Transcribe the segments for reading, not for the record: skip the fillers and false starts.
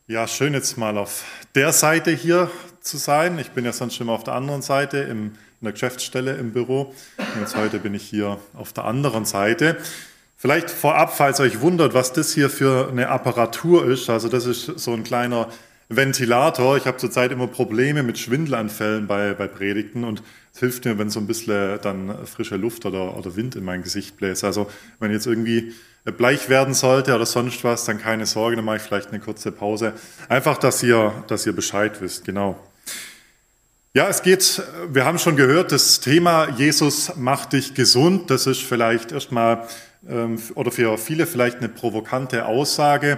Ja, schön jetzt mal auf der Seite hier zu sein. Ich bin ja sonst immer auf der anderen Seite in der Geschäftsstelle im Büro. Und jetzt heute bin ich hier auf der anderen Seite. Vielleicht vorab, falls euch wundert, was das hier für eine Apparatur ist. Also das ist so ein kleiner Ventilator. Ich habe zurzeit immer Probleme mit Schwindelanfällen bei Predigten und es hilft mir, wenn so ein bisschen dann frische Luft oder Wind in mein Gesicht bläst. Also wenn jetzt irgendwie bleich werden sollte oder sonst was, dann keine Sorge, dann mache ich vielleicht eine kurze Pause. Einfach, dass ihr Bescheid wisst, genau. Ja, wir haben schon gehört, das Thema Jesus macht dich gesund. Das ist vielleicht erstmal oder für viele vielleicht eine provokante Aussage.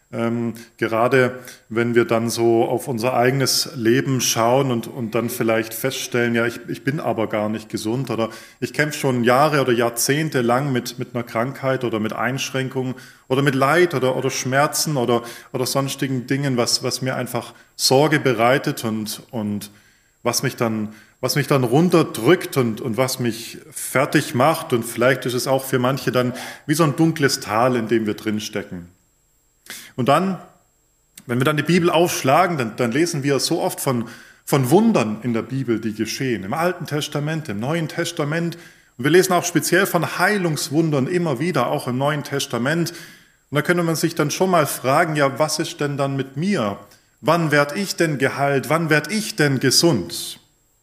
Gerade wenn wir dann so auf unser eigenes Leben schauen und dann vielleicht feststellen, ja, ich bin aber gar nicht gesund oder ich kämpfe schon Jahre oder Jahrzehnte lang mit einer Krankheit oder mit Einschränkungen oder mit Leid oder Schmerzen oder sonstigen Dingen, was mir einfach Sorge bereitet und was mich dann runterdrückt und was mich fertig macht. Und vielleicht ist es auch für manche dann wie so ein dunkles Tal, in dem wir drinstecken. Und dann, wenn wir dann die Bibel aufschlagen, dann lesen wir so oft von Wundern in der Bibel, die geschehen. Im Alten Testament, im Neuen Testament. Und wir lesen auch speziell von Heilungswundern immer wieder, auch im Neuen Testament. Und da könnte man sich dann schon mal fragen, ja, was ist denn dann mit mir? Wann werde ich denn geheilt? Wann werde ich denn gesund?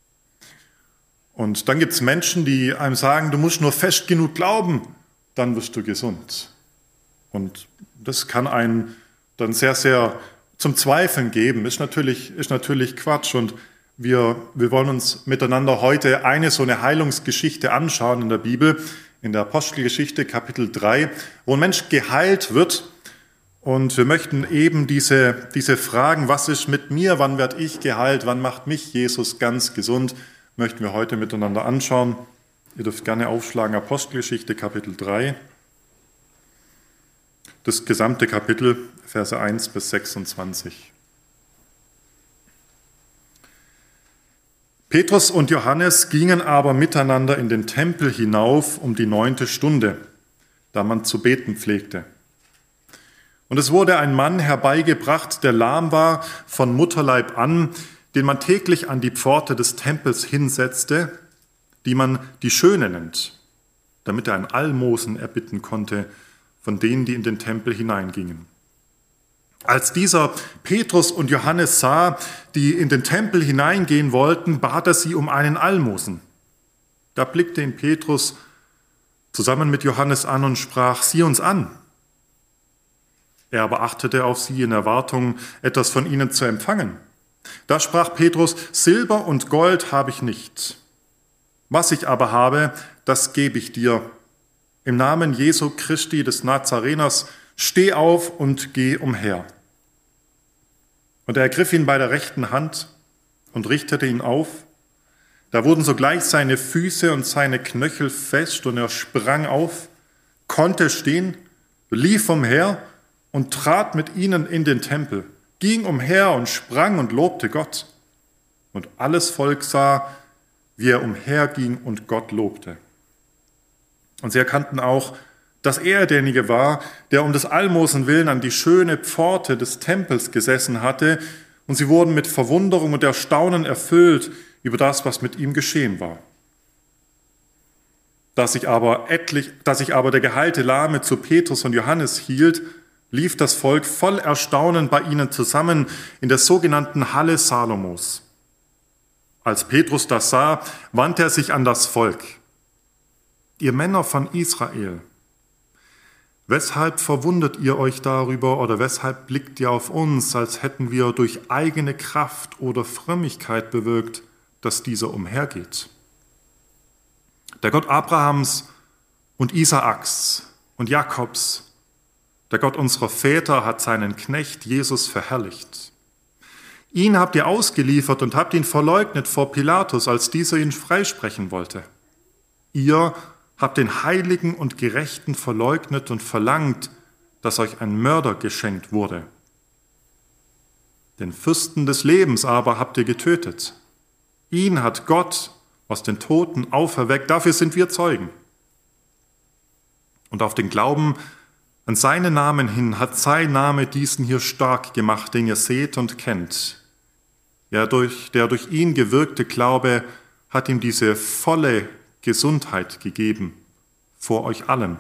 Und dann gibt es Menschen, die einem sagen, du musst nur fest genug glauben, dann wirst du gesund. Und das kann einen dann sehr, sehr zum Zweifeln geben. Ist natürlich Quatsch. Und wir wollen uns miteinander heute so eine Heilungsgeschichte anschauen in der Bibel, in der Apostelgeschichte Kapitel 3, wo ein Mensch geheilt wird. Und wir möchten eben diese Fragen, was ist mit mir, wann werde ich geheilt, wann macht mich Jesus ganz gesund, möchten wir heute miteinander anschauen. Ihr dürft gerne aufschlagen, Apostelgeschichte Kapitel 3. Das gesamte Kapitel, Verse 1 bis 26. Petrus und Johannes gingen aber miteinander in den Tempel hinauf um die 9. Stunde, da man zu beten pflegte. Und es wurde ein Mann herbeigebracht, der lahm war von Mutterleib an, den man täglich an die Pforte des Tempels hinsetzte, die man die Schöne nennt, damit er ein Almosen erbitten konnte von denen, die in den Tempel hineingingen. Als dieser Petrus und Johannes sah, die in den Tempel hineingehen wollten, bat er sie um einen Almosen. Da blickte ihn Petrus zusammen mit Johannes an und sprach, sieh uns an. Er aber achtete auf sie in Erwartung, etwas von ihnen zu empfangen. Da sprach Petrus, Silber und Gold habe ich nicht. Was ich aber habe, das gebe ich dir. Im Namen Jesu Christi des Nazareners, steh auf und geh umher. Und er ergriff ihn bei der rechten Hand und richtete ihn auf. Da wurden sogleich seine Füße und seine Knöchel fest und er sprang auf, konnte stehen, lief umher und trat mit ihnen in den Tempel, ging umher und sprang und lobte Gott. Und alles Volk sah, wie er umherging und Gott lobte. Und sie erkannten auch, dass er derjenige war, der um des Almosen willen an die schöne Pforte des Tempels gesessen hatte, und sie wurden mit Verwunderung und Erstaunen erfüllt über das, was mit ihm geschehen war. Da sich aber der geheilte Lahme zu Petrus und Johannes hielt, lief das Volk voll Erstaunen bei ihnen zusammen in der sogenannten Halle Salomos. Als Petrus das sah, wandte er sich an das Volk. Ihr Männer von Israel, weshalb verwundert ihr euch darüber oder weshalb blickt ihr auf uns, als hätten wir durch eigene Kraft oder Frömmigkeit bewirkt, dass dieser umhergeht? Der Gott Abrahams und Isaaks und Jakobs, der Gott unserer Väter, hat seinen Knecht Jesus verherrlicht. Ihn habt ihr ausgeliefert und habt ihn verleugnet vor Pilatus, als dieser ihn freisprechen wollte. Ihr habt den Heiligen und Gerechten verleugnet und verlangt, dass euch ein Mörder geschenkt wurde. Den Fürsten des Lebens aber habt ihr getötet. Ihn hat Gott aus den Toten auferweckt, dafür sind wir Zeugen. Und auf den Glauben An seinen Namen hin hat sein Name diesen hier stark gemacht, den ihr seht und kennt. Ja, der durch ihn gewirkte Glaube hat ihm diese volle Gesundheit gegeben, vor euch allen.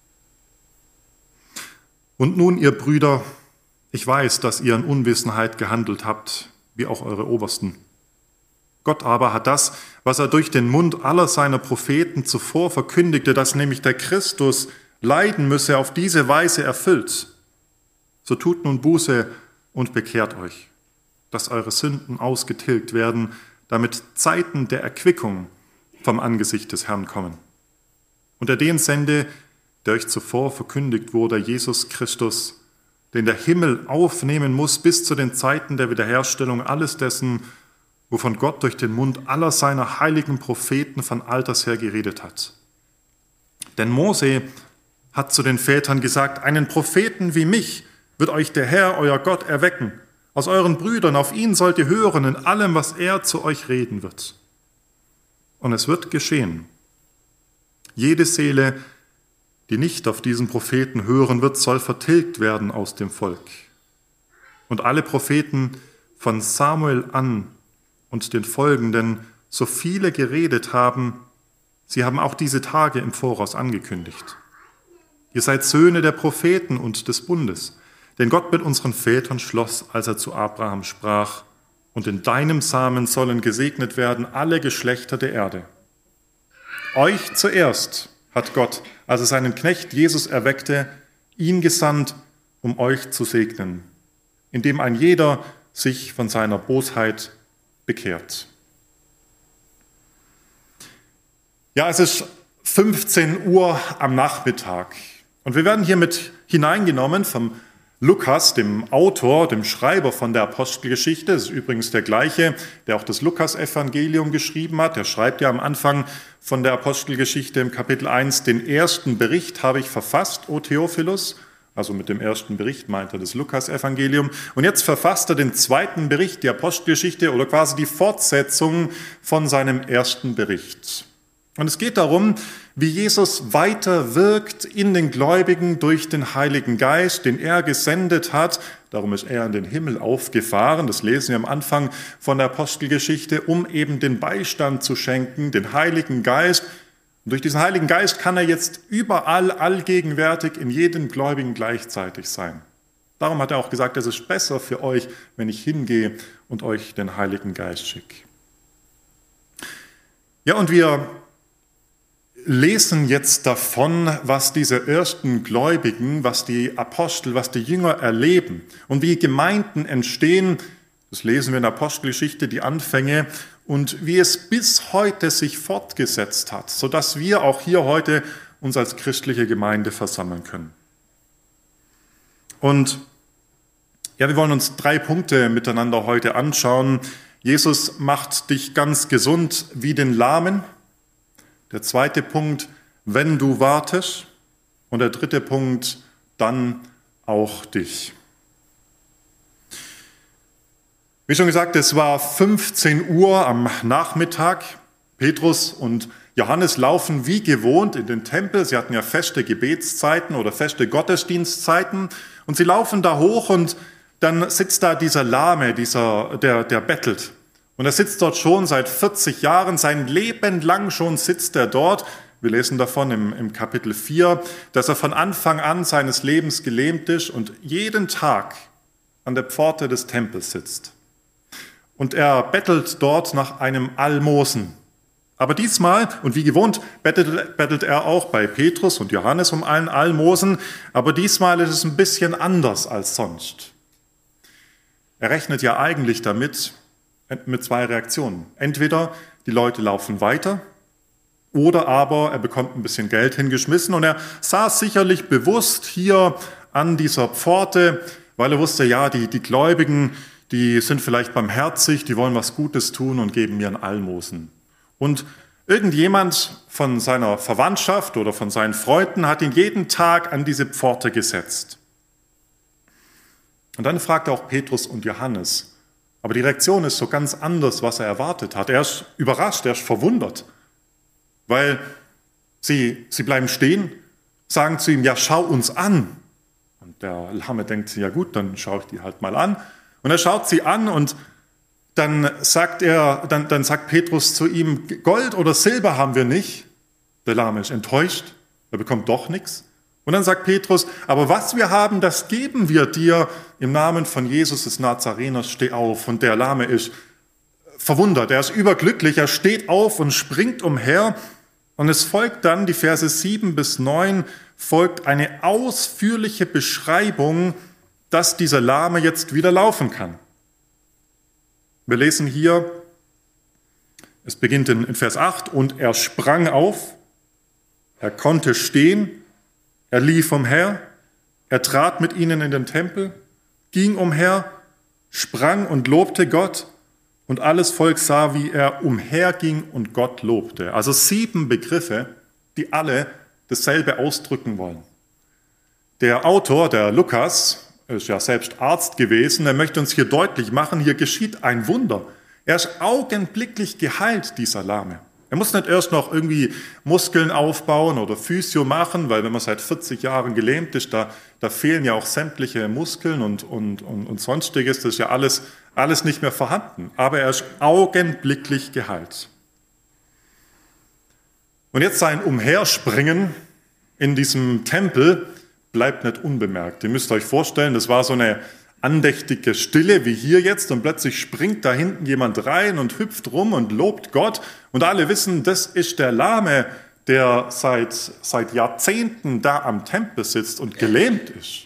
Und nun, ihr Brüder, ich weiß, dass ihr in Unwissenheit gehandelt habt, wie auch eure Obersten. Gott aber hat das, was er durch den Mund aller seiner Propheten zuvor verkündigte, dass nämlich der Christus leiden müsse, auf diese Weise erfüllt. So tut nun Buße und bekehrt euch, dass eure Sünden ausgetilgt werden, damit Zeiten der Erquickung vom Angesicht des Herrn kommen. Und er den sende, der euch zuvor verkündigt wurde, Jesus Christus, den der Himmel aufnehmen muss bis zu den Zeiten der Wiederherstellung alles dessen, wovon Gott durch den Mund aller seiner heiligen Propheten von alters her geredet hat. Denn Mose hat zu den Vätern gesagt, einen Propheten wie mich wird euch der Herr, euer Gott, erwecken. Aus euren Brüdern, auf ihn sollt ihr hören in allem, was er zu euch reden wird. Und es wird geschehen. Jede Seele, die nicht auf diesen Propheten hören wird, soll vertilgt werden aus dem Volk. Und alle Propheten von Samuel an und den folgenden, so viele geredet haben, sie haben auch diese Tage im Voraus angekündigt. Ihr seid Söhne der Propheten und des Bundes, denn Gott mit unseren Vätern schloss, als er zu Abraham sprach, und in deinem Samen sollen gesegnet werden alle Geschlechter der Erde. Euch zuerst hat Gott, als er seinen Knecht Jesus erweckte, ihn gesandt, um euch zu segnen, indem ein jeder sich von seiner Bosheit bekehrt. Ja, es ist 15 Uhr am Nachmittag und wir werden hier mit hineingenommen vom Lukas, dem Autor, dem Schreiber von der Apostelgeschichte. Das ist übrigens der gleiche, der auch das Lukas-Evangelium geschrieben hat. Der schreibt ja am Anfang von der Apostelgeschichte im Kapitel 1, den ersten Bericht habe ich verfasst, O Theophilus. Also mit dem ersten Bericht meint er das Lukas-Evangelium. Und jetzt verfasst er den zweiten Bericht, die Apostelgeschichte, oder quasi die Fortsetzung von seinem ersten Bericht. Und es geht darum, wie Jesus weiter wirkt in den Gläubigen durch den Heiligen Geist, den er gesendet hat. Darum ist er in den Himmel aufgefahren, das lesen wir am Anfang von der Apostelgeschichte, um eben den Beistand zu schenken, den Heiligen Geist. Und durch diesen Heiligen Geist kann er jetzt überall, allgegenwärtig, in jedem Gläubigen gleichzeitig sein. Darum hat er auch gesagt, es ist besser für euch, wenn ich hingehe und euch den Heiligen Geist schicke. Ja, und wir lesen jetzt davon, was diese ersten Gläubigen, was die Apostel, was die Jünger erleben und wie Gemeinden entstehen. Das lesen wir in der Apostelgeschichte, die Anfänge, und wie es bis heute sich fortgesetzt hat, sodass wir auch hier heute uns als christliche Gemeinde versammeln können. Und ja, wir wollen uns 3 Punkte miteinander heute anschauen. Jesus macht dich ganz gesund wie den Lahmen. Der zweite Punkt, wenn du wartest. Und der dritte Punkt, dann auch dich. Wie schon gesagt, es war 15 Uhr am Nachmittag. Petrus und Johannes laufen wie gewohnt in den Tempel. Sie hatten ja feste Gebetszeiten oder feste Gottesdienstzeiten. Und sie laufen da hoch und dann sitzt da dieser Lahme, der bettelt. Und er sitzt dort schon seit 40 Jahren, sein Leben lang schon sitzt er dort. Wir lesen davon im Kapitel 4, dass er von Anfang an seines Lebens gelähmt ist und jeden Tag an der Pforte des Tempels sitzt. Und er bettelt dort nach einem Almosen. Aber diesmal, und wie gewohnt, bettelt er auch bei Petrus und Johannes um einen Almosen, aber diesmal ist es ein bisschen anders als sonst. Er rechnet ja eigentlich damit, mit 2 Reaktionen. Entweder die Leute laufen weiter oder aber er bekommt ein bisschen Geld hingeschmissen und er saß sicherlich bewusst hier an dieser Pforte, weil er wusste, ja, die Gläubigen, die sind vielleicht barmherzig, die wollen was Gutes tun und geben mir ein Almosen. Und irgendjemand von seiner Verwandtschaft oder von seinen Freunden hat ihn jeden Tag an diese Pforte gesetzt. Und dann fragt er auch Petrus und Johannes. Aber die Reaktion ist so ganz anders, was er erwartet hat. Er ist überrascht, er ist verwundert, weil sie bleiben stehen, sagen zu ihm, ja, schau uns an. Und der Lahme denkt sich, ja gut, dann schaue ich die halt mal an. Und er schaut sie an und dann sagt Petrus zu ihm, Gold oder Silber haben wir nicht. Der Lahme ist enttäuscht, er bekommt doch nichts. Und dann sagt Petrus, aber was wir haben, das geben wir dir im Namen von Jesus des Nazareners, steh auf. Und der Lahme ist verwundert, er ist überglücklich, er steht auf und springt umher. Und es folgt dann, die Verse 7 bis 9, folgt eine ausführliche Beschreibung, dass dieser Lahme jetzt wieder laufen kann. Wir lesen hier, es beginnt in Vers 8, und er sprang auf, er konnte stehen, er lief umher, er trat mit ihnen in den Tempel, ging umher, sprang und lobte Gott, und alles Volk sah, wie er umherging und Gott lobte. Also 7 Begriffe, die alle dasselbe ausdrücken wollen. Der Autor, der Lukas, ist ja selbst Arzt gewesen, er möchte uns hier deutlich machen, hier geschieht ein Wunder. Er ist augenblicklich geheilt, dieser Lahme. Er muss nicht erst noch irgendwie Muskeln aufbauen oder Physio machen, weil wenn man seit 40 Jahren gelähmt ist, da fehlen ja auch sämtliche Muskeln und Sonstiges, das ist ja alles nicht mehr vorhanden. Aber er ist augenblicklich geheilt. Und jetzt sein Umherspringen in diesem Tempel bleibt nicht unbemerkt. Ihr müsst euch vorstellen, das war so eine andächtige Stille wie hier jetzt und plötzlich springt da hinten jemand rein und hüpft rum und lobt Gott und alle wissen, das ist der Lahme, der seit Jahrzehnten da am Tempel sitzt und gelähmt ist.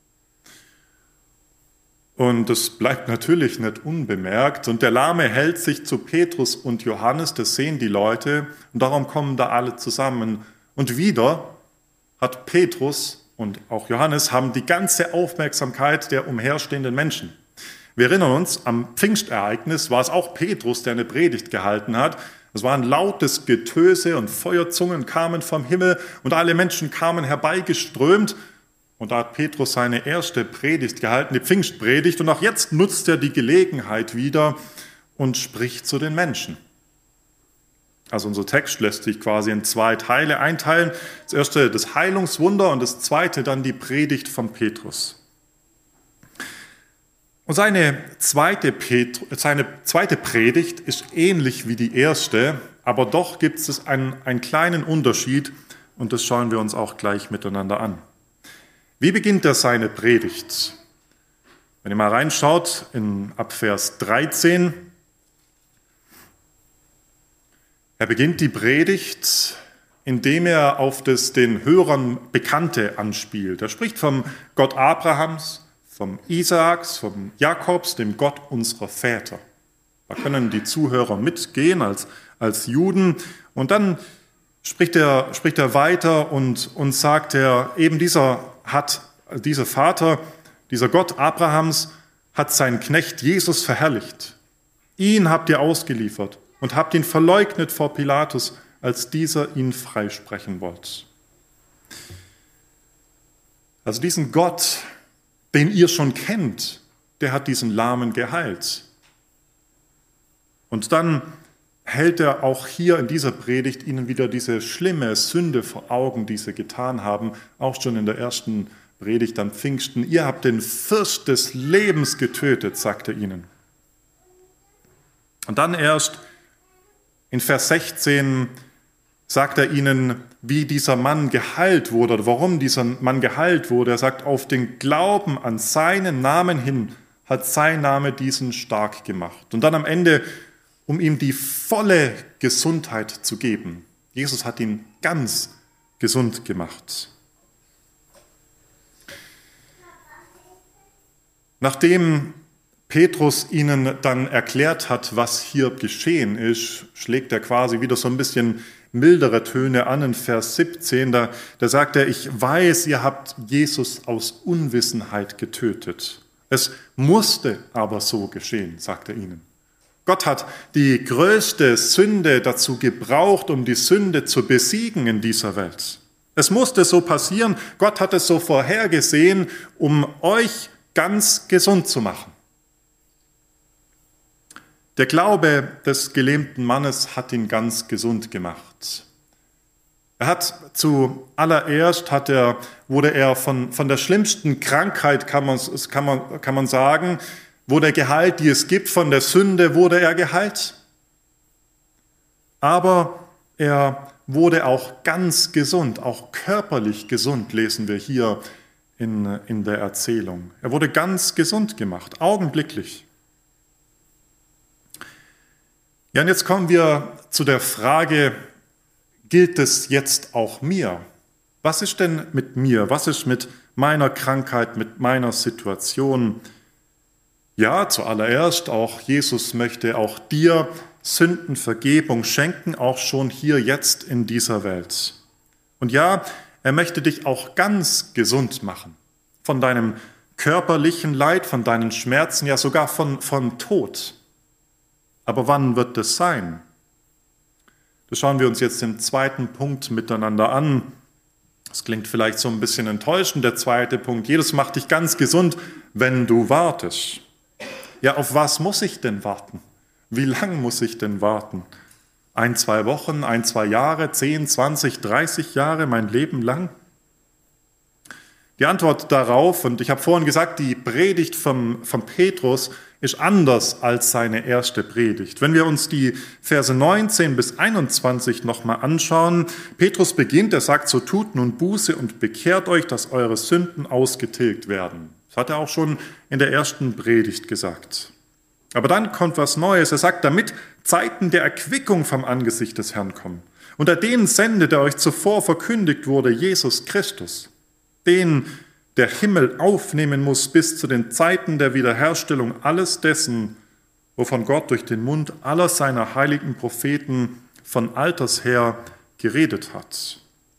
Und das bleibt natürlich nicht unbemerkt und der Lahme hält sich zu Petrus und Johannes, das sehen die Leute und darum kommen da alle zusammen und wieder hat Petrus und auch Johannes haben die ganze Aufmerksamkeit der umherstehenden Menschen. Wir erinnern uns, am Pfingstereignis war es auch Petrus, der eine Predigt gehalten hat. Es war ein lautes Getöse und Feuerzungen kamen vom Himmel und alle Menschen kamen herbeigeströmt. Und da hat Petrus seine erste Predigt gehalten, die Pfingstpredigt. Und auch jetzt nutzt er die Gelegenheit wieder und spricht zu den Menschen. Also unser Text lässt sich quasi in 2 Teile einteilen. Das erste das Heilungswunder und das zweite dann die Predigt von Petrus. Und seine zweite Predigt ist ähnlich wie die erste, aber doch gibt es einen kleinen Unterschied und das schauen wir uns auch gleich miteinander an. Wie beginnt er seine Predigt? Wenn ihr mal reinschaut, ab Vers 13, er beginnt die Predigt, indem er auf das den Hörern Bekannte anspielt. Er spricht vom Gott Abrahams, vom Isaaks, vom Jakobs, dem Gott unserer Väter. Da können die Zuhörer mitgehen als Juden. Und dann spricht er weiter und sagt eben dieser Vater, dieser Gott Abrahams hat seinen Knecht Jesus verherrlicht. Ihn habt ihr ausgeliefert und habt ihn verleugnet vor Pilatus, als dieser ihn freisprechen wollte. Also diesen Gott, den ihr schon kennt, der hat diesen Lahmen geheilt. Und dann hält er auch hier in dieser Predigt ihnen wieder diese schlimme Sünde vor Augen, die sie getan haben, auch schon in der ersten Predigt am Pfingsten. Ihr habt den Fürst des Lebens getötet, sagt er ihnen. Und dann erst in Vers 16 sagt er ihnen, wie dieser Mann geheilt wurde oder warum dieser Mann geheilt wurde. Er sagt, auf den Glauben an seinen Namen hin hat sein Name diesen stark gemacht. Und dann am Ende, um ihm die volle Gesundheit zu geben. Jesus hat ihn ganz gesund gemacht. Nachdem Petrus ihnen dann erklärt hat, was hier geschehen ist, schlägt er quasi wieder so ein bisschen mildere Töne an in Vers 17. Da sagt er, ich weiß, ihr habt Jesus aus Unwissenheit getötet. Es musste aber so geschehen, sagt er ihnen. Gott hat die größte Sünde dazu gebraucht, um die Sünde zu besiegen in dieser Welt. Es musste so passieren. Gott hat es so vorhergesehen, um euch ganz gesund zu machen. Der Glaube des gelähmten Mannes hat ihn ganz gesund gemacht. Er Wurde er von der schlimmsten Krankheit, kann man sagen, wurde er geheilt, die es gibt, von der Sünde wurde er geheilt. Aber er wurde auch ganz gesund, auch körperlich gesund, lesen wir hier in der Erzählung. Er wurde ganz gesund gemacht, augenblicklich. Ja, und jetzt kommen wir zu der Frage, gilt es jetzt auch mir? Was ist denn mit mir? Was ist mit meiner Krankheit, mit meiner Situation? Ja, zuallererst auch Jesus möchte auch dir Sündenvergebung schenken, auch schon hier jetzt in dieser Welt. Und ja, er möchte dich auch ganz gesund machen. Von deinem körperlichen Leid, von deinen Schmerzen, ja sogar von Tod. Aber wann wird das sein? Das schauen wir uns jetzt im zweiten Punkt miteinander an. Das klingt vielleicht so ein bisschen enttäuschend, der zweite Punkt. Jesus macht dich ganz gesund, wenn du wartest. Ja, auf was muss ich denn warten? Wie lang muss ich denn warten? 1, 2 Wochen, 1, 2 Jahre, 10, 20, 30 Jahre, mein Leben lang? Die Antwort darauf, und ich habe vorhin gesagt, die Predigt von Petrus ist anders als seine erste Predigt. Wenn wir uns die Verse 19 bis 21 nochmal anschauen, Petrus beginnt, er sagt, so tut nun Buße und bekehrt euch, dass eure Sünden ausgetilgt werden. Das hat er auch schon in der ersten Predigt gesagt. Aber dann kommt was Neues. Er sagt, damit Zeiten der Erquickung vom Angesicht des Herrn kommen. Unter den sendet, der euch zuvor verkündigt wurde, Jesus Christus, den der Himmel aufnehmen muss bis zu den Zeiten der Wiederherstellung alles dessen, wovon Gott durch den Mund aller seiner heiligen Propheten von alters her geredet hat.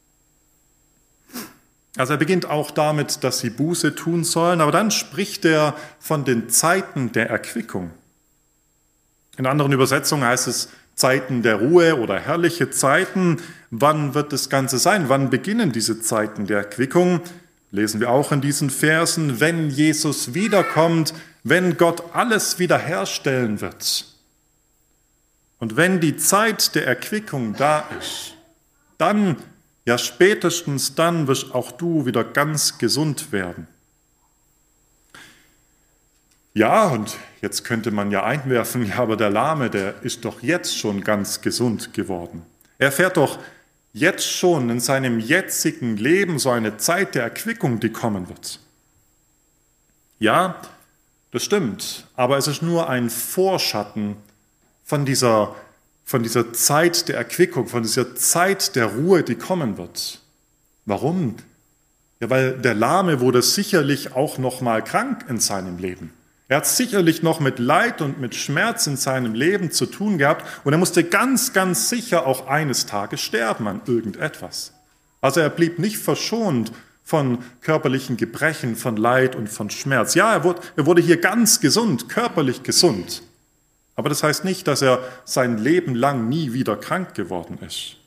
Also er beginnt auch damit, dass sie Buße tun sollen, aber dann spricht er von den Zeiten der Erquickung. In anderen Übersetzungen heißt es Zeiten der Ruhe oder herrliche Zeiten. Wann wird das Ganze sein? Wann beginnen diese Zeiten der Erquickung? Lesen wir auch in diesen Versen, wenn Jesus wiederkommt, wenn Gott alles wiederherstellen wird. Und wenn die Zeit der Erquickung da ist, dann, ja spätestens dann, wirst auch du wieder ganz gesund werden. Ja, und jetzt könnte man ja einwerfen, ja, aber der Lahme, der ist doch jetzt schon ganz gesund geworden. Er fährt doch jetzt schon in seinem jetzigen Leben so eine Zeit der Erquickung, die kommen wird. Ja, das stimmt, aber es ist nur ein Vorschatten von dieser Zeit der Erquickung, von dieser Zeit der Ruhe, die kommen wird. Warum? Ja, weil der Lahme wurde sicherlich auch noch mal krank in seinem Leben. Er hat sicherlich noch mit Leid und mit Schmerz in seinem Leben zu tun gehabt und er musste ganz, ganz sicher auch eines Tages sterben an irgendetwas. Also er blieb nicht verschont von körperlichen Gebrechen, von Leid und von Schmerz. Ja, er wurde hier ganz gesund, körperlich gesund. Aber das heißt nicht, dass er sein Leben lang nie wieder krank geworden ist.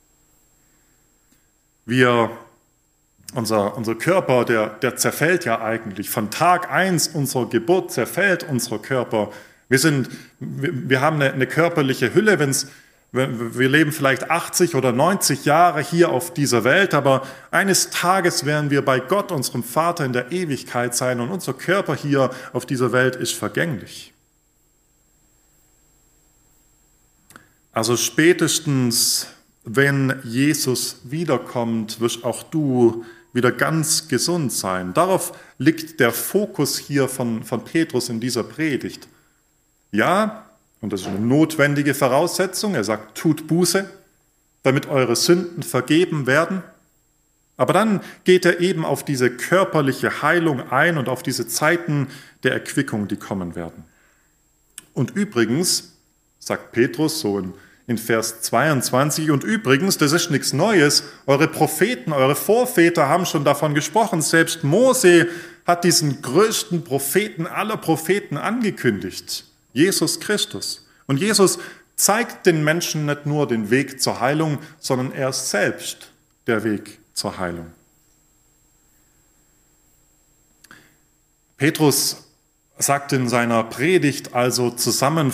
Unser Körper, der zerfällt ja eigentlich. Von Tag 1 unserer Geburt zerfällt unser Körper. Wir haben eine körperliche Hülle, wir leben vielleicht 80 oder 90 Jahre hier auf dieser Welt, aber eines Tages werden wir bei Gott, unserem Vater, in der Ewigkeit sein und unser Körper hier auf dieser Welt ist vergänglich. Also spätestens, wenn Jesus wiederkommt, wirst auch du wieder ganz gesund sein. Darauf liegt der Fokus hier von Petrus in dieser Predigt. Ja, und das ist eine notwendige Voraussetzung. Er sagt, tut Buße, damit eure Sünden vergeben werden. Aber dann geht er eben auf diese körperliche Heilung ein und auf diese Zeiten der Erquickung, die kommen werden. Und übrigens, sagt Petrus so in Vers 22, und übrigens, das ist nichts Neues, eure Propheten, eure Vorväter haben schon davon gesprochen, selbst Mose hat diesen größten Propheten aller Propheten angekündigt, Jesus Christus. Und Jesus zeigt den Menschen nicht nur den Weg zur Heilung, sondern er ist selbst der Weg zur Heilung. Petrus sagt in seiner Predigt also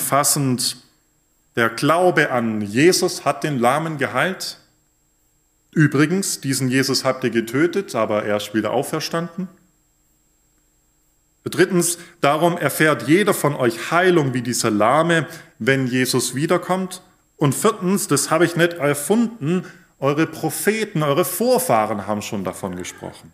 zusammenfassend, der Glaube an Jesus hat den Lahmen geheilt. Übrigens, diesen Jesus habt ihr getötet, aber er ist wieder auferstanden. Drittens, darum erfährt jeder von euch Heilung wie dieser Lahme, wenn Jesus wiederkommt. Und viertens, das habe ich nicht erfunden, eure Propheten, eure Vorfahren haben schon davon gesprochen.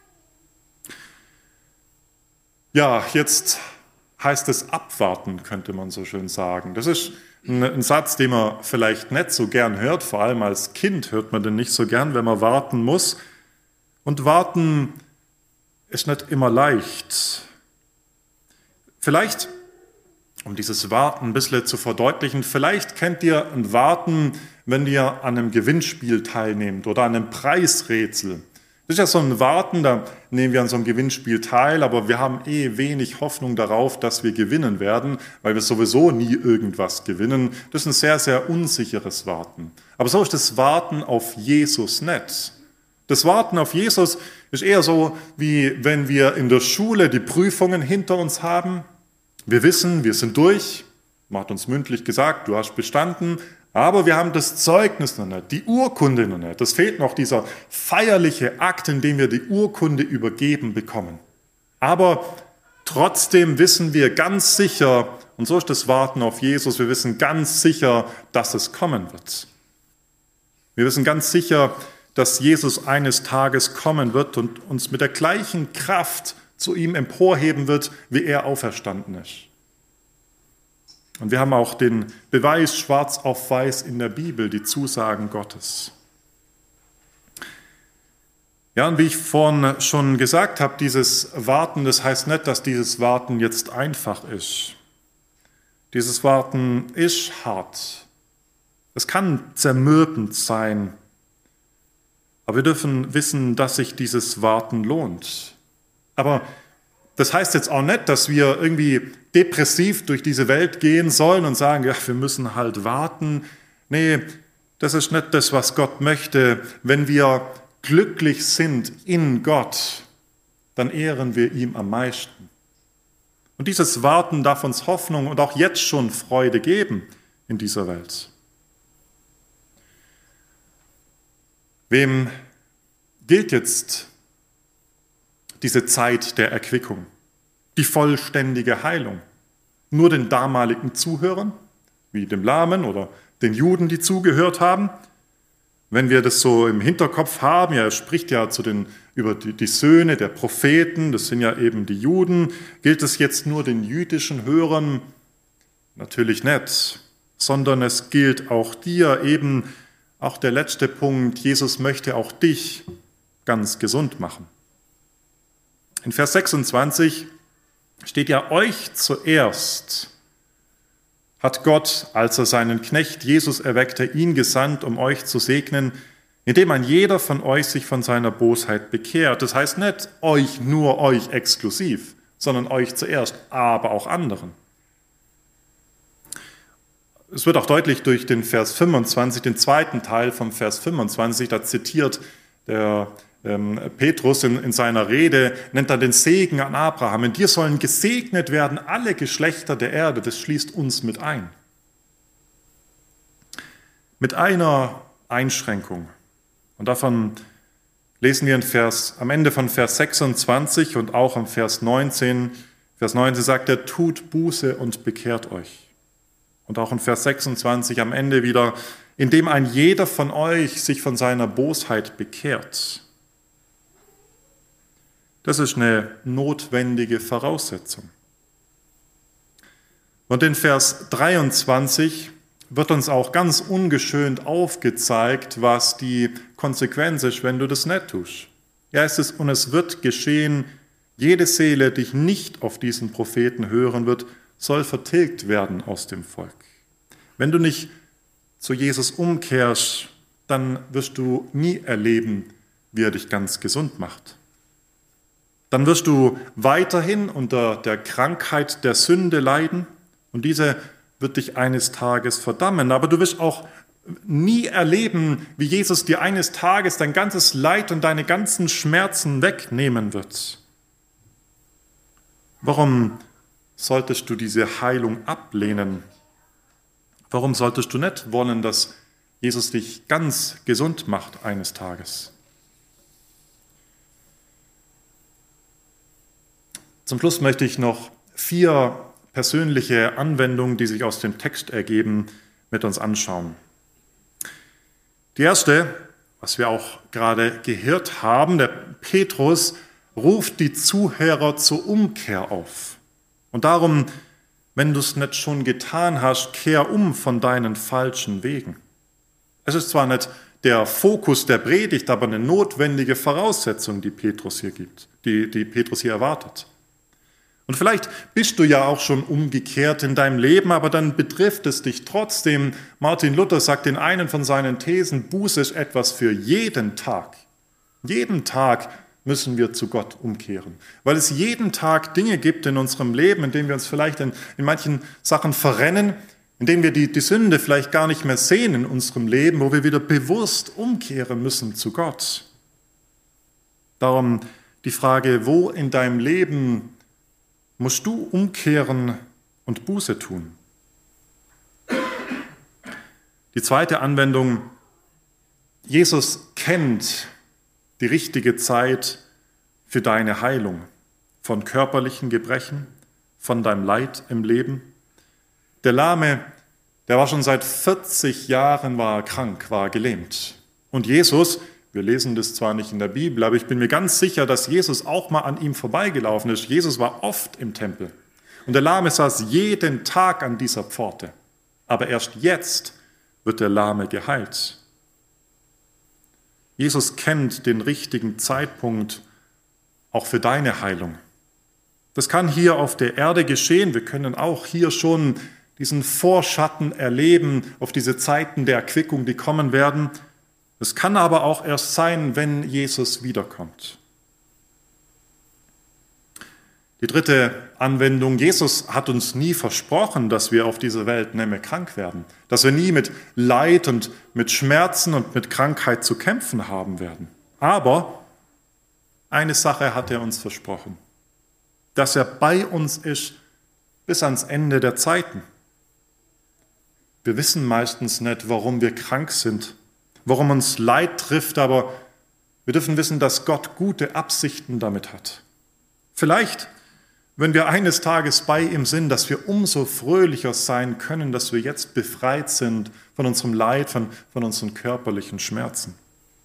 Ja, jetzt heißt es abwarten, könnte man so schön sagen. Das ist ein Satz, den man vielleicht nicht so gern hört, vor allem als Kind hört man den nicht so gern, wenn man warten muss. Und warten ist nicht immer leicht. Vielleicht, um dieses Warten ein bisschen zu verdeutlichen, vielleicht kennt ihr ein Warten, wenn ihr an einem Gewinnspiel teilnehmt oder an einem Preisrätsel. Das ist ja so ein Warten, da nehmen wir an so einem Gewinnspiel teil, aber wir haben wenig Hoffnung darauf, dass wir gewinnen werden, weil wir sowieso nie irgendwas gewinnen. Das ist ein sehr, sehr unsicheres Warten. Aber so ist das Warten auf Jesus nicht. Das Warten auf Jesus ist eher so, wie wenn wir in der Schule die Prüfungen hinter uns haben. Wir wissen, wir sind durch, man hat uns mündlich gesagt, du hast bestanden, aber wir haben das Zeugnis noch nicht, die Urkunde noch nicht. Es fehlt noch dieser feierliche Akt, in dem wir die Urkunde übergeben bekommen. Aber trotzdem wissen wir ganz sicher, und so ist das Warten auf Jesus, wir wissen ganz sicher, dass es kommen wird. Wir wissen ganz sicher, dass Jesus eines Tages kommen wird und uns mit der gleichen Kraft zu ihm emporheben wird, wie er auferstanden ist. Und wir haben auch den Beweis schwarz auf weiß in der Bibel, die Zusagen Gottes. Ja, und wie ich vorhin schon gesagt habe, dieses Warten, das heißt nicht, dass dieses Warten jetzt einfach ist. Dieses Warten ist hart. Es kann zermürbend sein. Aber wir dürfen wissen, dass sich dieses Warten lohnt. Aber das heißt jetzt auch nicht, dass wir irgendwie depressiv durch diese Welt gehen sollen und sagen, ja, wir müssen halt warten. Nee, das ist nicht das, was Gott möchte. Wenn wir glücklich sind in Gott, dann ehren wir ihm am meisten. Und dieses Warten darf uns Hoffnung und auch jetzt schon Freude geben in dieser Welt. Wem gilt jetzt diese Zeit der Erquickung, die vollständige Heilung? Nur den damaligen Zuhörern, wie dem Lahmen oder den Juden, die zugehört haben? Wenn wir das so im Hinterkopf haben, ja, er spricht ja über die Söhne der Propheten, das sind ja eben die Juden, gilt es jetzt nur den jüdischen Hörern? Natürlich nicht, sondern es gilt auch dir, eben auch der letzte Punkt, Jesus möchte auch dich ganz gesund machen. In Vers 26 steht ja, euch zuerst hat Gott, als er seinen Knecht Jesus erweckte, ihn gesandt, um euch zu segnen, indem ein jeder von euch sich von seiner Bosheit bekehrt. Das heißt nicht nur euch exklusiv, sondern euch zuerst, aber auch anderen. Es wird auch deutlich durch den Vers 25, den zweiten Teil vom Vers 25, da zitiert der Petrus in seiner Rede, nennt er den Segen an Abraham. In dir sollen gesegnet werden alle Geschlechter der Erde, das schließt uns mit ein. Mit einer Einschränkung. Und davon lesen wir am Ende von Vers 26 und auch im Vers 19. Vers 19 sagt er, tut Buße und bekehrt euch. Und auch in Vers 26 am Ende wieder, indem ein jeder von euch sich von seiner Bosheit bekehrt. Das ist eine notwendige Voraussetzung. Und in Vers 23 wird uns auch ganz ungeschönt aufgezeigt, was die Konsequenz ist, wenn du das nicht tust. Ja, und es wird geschehen, jede Seele, die nicht auf diesen Propheten hören wird, soll vertilgt werden aus dem Volk. Wenn du nicht zu Jesus umkehrst, dann wirst du nie erleben, wie er dich ganz gesund macht. Dann wirst du weiterhin unter der Krankheit der Sünde leiden und diese wird dich eines Tages verdammen. Aber du wirst auch nie erleben, wie Jesus dir eines Tages dein ganzes Leid und deine ganzen Schmerzen wegnehmen wird. Warum solltest du diese Heilung ablehnen? Warum solltest du nicht wollen, dass Jesus dich ganz gesund macht eines Tages. Zum Schluss möchte ich noch 4 persönliche Anwendungen, die sich aus dem Text ergeben, mit uns anschauen. Die erste, was wir auch gerade gehört haben, der Petrus ruft die Zuhörer zur Umkehr auf. Und darum, wenn du es nicht schon getan hast, kehr um von deinen falschen Wegen. Es ist zwar nicht der Fokus der Predigt, aber eine notwendige Voraussetzung, die Petrus hier gibt, die Petrus hier erwartet. Und vielleicht bist du ja auch schon umgekehrt in deinem Leben, aber dann betrifft es dich trotzdem. Martin Luther sagt in einer von seinen Thesen, Buße ist etwas für jeden Tag. Jeden Tag müssen wir zu Gott umkehren, weil es jeden Tag Dinge gibt in unserem Leben, in denen wir uns vielleicht in manchen Sachen verrennen, in denen wir die Sünde vielleicht gar nicht mehr sehen in unserem Leben, wo wir wieder bewusst umkehren müssen zu Gott. Darum die Frage, wo in deinem Leben musst du umkehren und Buße tun? Die zweite Anwendung, Jesus kennt die richtige Zeit für deine Heilung von körperlichen Gebrechen, von deinem Leid im Leben. Der Lahme, der war schon seit 40 Jahren krank, war gelähmt. Und Jesus, wir lesen das zwar nicht in der Bibel, aber ich bin mir ganz sicher, dass Jesus auch mal an ihm vorbeigelaufen ist. Jesus war oft im Tempel. Und der Lahme saß jeden Tag an dieser Pforte. Aber erst jetzt wird der Lahme geheilt. Jesus kennt den richtigen Zeitpunkt auch für deine Heilung. Das kann hier auf der Erde geschehen. Wir können auch hier schon diesen Vorschatten erleben auf diese Zeiten der Erquickung, die kommen werden. Es kann aber auch erst sein, wenn Jesus wiederkommt. Die dritte Anwendung, Jesus hat uns nie versprochen, dass wir auf dieser Welt nicht mehr krank werden, dass wir nie mit Leid und mit Schmerzen und mit Krankheit zu kämpfen haben werden. Aber eine Sache hat er uns versprochen, dass er bei uns ist bis ans Ende der Zeiten. Wir wissen meistens nicht, warum wir krank sind, warum uns Leid trifft, aber wir dürfen wissen, dass Gott gute Absichten damit hat. Vielleicht, wenn wir eines Tages bei ihm sind, dass wir umso fröhlicher sein können, dass wir jetzt befreit sind von unserem Leid, von unseren körperlichen Schmerzen.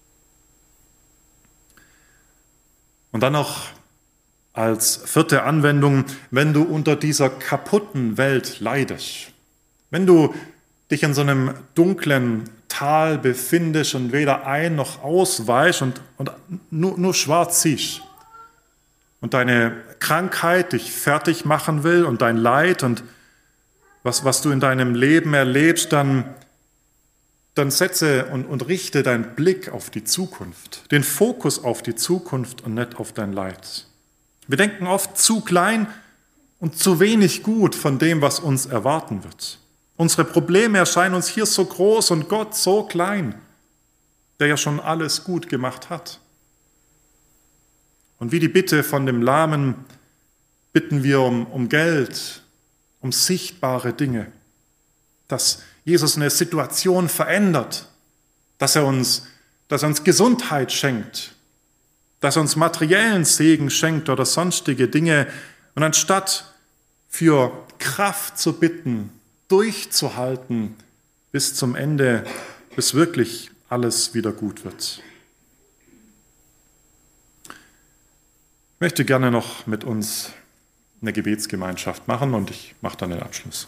Und dann noch als 4. Anwendung, wenn du unter dieser kaputten Welt leidest, wenn du dich in so einem dunklen Tal befindest und weder ein noch aus weißt und nur schwarz siehst und deine Krankheit dich fertig machen will und dein Leid und was du in deinem Leben erlebst, dann setze und richte deinen Blick auf die Zukunft, den Fokus auf die Zukunft und nicht auf dein Leid. Wir denken oft zu klein und zu wenig gut von dem, was uns erwarten wird. Unsere Probleme erscheinen uns hier so groß und Gott so klein, der ja schon alles gut gemacht hat. Und wie die Bitte von dem Lahmen bitten wir um Geld, um sichtbare Dinge, dass Jesus eine Situation verändert, dass er uns Gesundheit schenkt, dass er uns materiellen Segen schenkt oder sonstige Dinge. Und anstatt für Kraft zu bitten, durchzuhalten bis zum Ende, bis wirklich alles wieder gut wird. Ich möchte gerne noch mit uns eine Gebetsgemeinschaft machen und ich mache dann den Abschluss.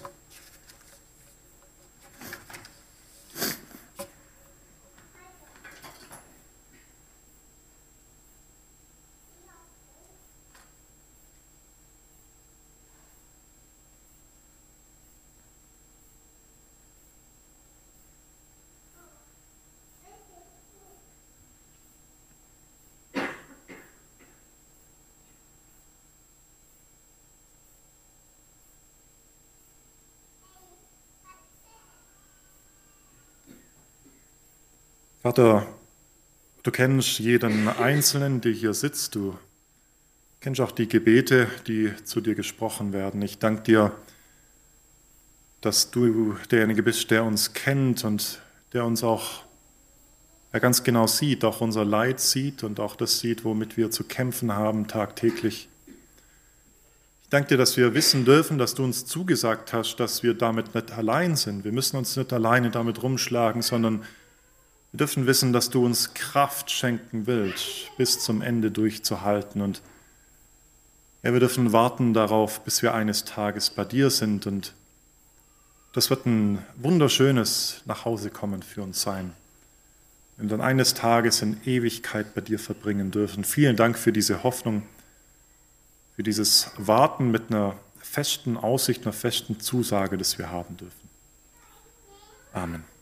Vater, du kennst jeden Einzelnen, der hier sitzt. Du kennst auch die Gebete, die zu dir gesprochen werden. Ich danke dir, dass du derjenige bist, der uns kennt und der uns auch ganz genau sieht, auch unser Leid sieht und auch das sieht, womit wir zu kämpfen haben tagtäglich. Ich danke dir, dass wir wissen dürfen, dass du uns zugesagt hast, dass wir damit nicht allein sind. Wir müssen uns nicht alleine damit rumschlagen, sondern wir dürfen wissen, dass du uns Kraft schenken willst, bis zum Ende durchzuhalten. Und ja, wir dürfen warten darauf, bis wir eines Tages bei dir sind. Und das wird ein wunderschönes Nachhausekommen für uns sein. Und dann eines Tages in Ewigkeit bei dir verbringen dürfen. Vielen Dank für diese Hoffnung, für dieses Warten mit einer festen Aussicht, einer festen Zusage, das wir haben dürfen. Amen.